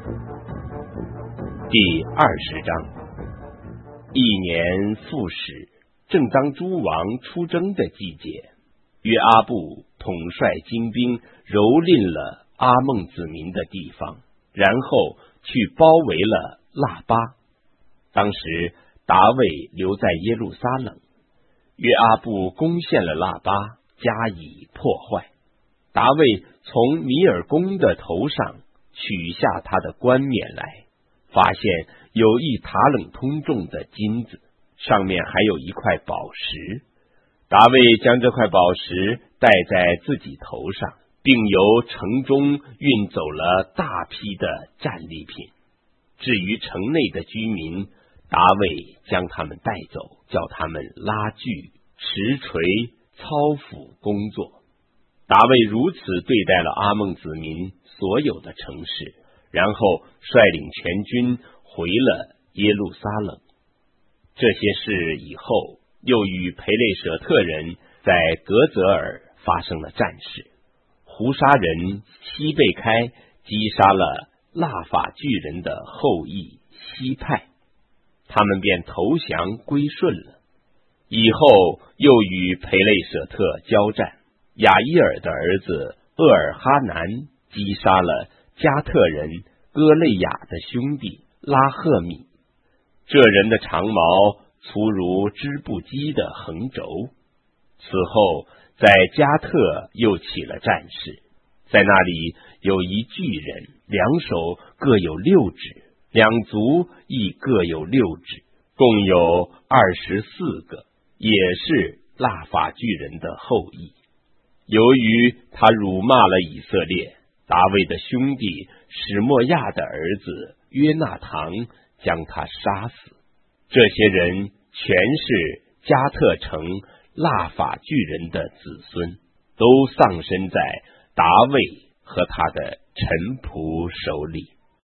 第20章。一年复始，正当诸王出征的季节，约阿布统帅精兵蹂躏了阿孟子民的地方，然后去包围了腊巴。当时达卫留在耶路撒冷，约阿布攻陷了腊巴，加以破坏。达卫从米尔公的头上取下他的冠冕来，发现有一塔冷通重的金子，上面还有一块宝石。达卫将这块宝石戴在自己头上，并由城中运走了大批的战利品。至于城内的居民，达卫将他们带走，叫他们拉锯、石锤、操斧工作。达卫如此对待了阿孟子民所有的城市，然后率领全军回了耶路撒冷。这些事以后，又与培雷舍特人在格泽尔发生了战事。胡沙人西贝开击杀了腊法巨人的后裔西派，他们便投降归顺了。以后又与培雷舍特交战，亚伊尔的儿子厄尔哈南击杀了加特人哥雷雅的兄弟拉赫米，这人的长矛粗如织布机的横轴。此后在加特又起了战事，在那里有一巨人，两手各有6指，两足亦各有6指，共有24个，也是腊法巨人的后裔。由于他辱骂了以色列，达卫的兄弟史莫亚的儿子约纳堂将他杀死。这些人全是加特城腊法巨人的子孙，都丧生在达卫和他的臣仆手里。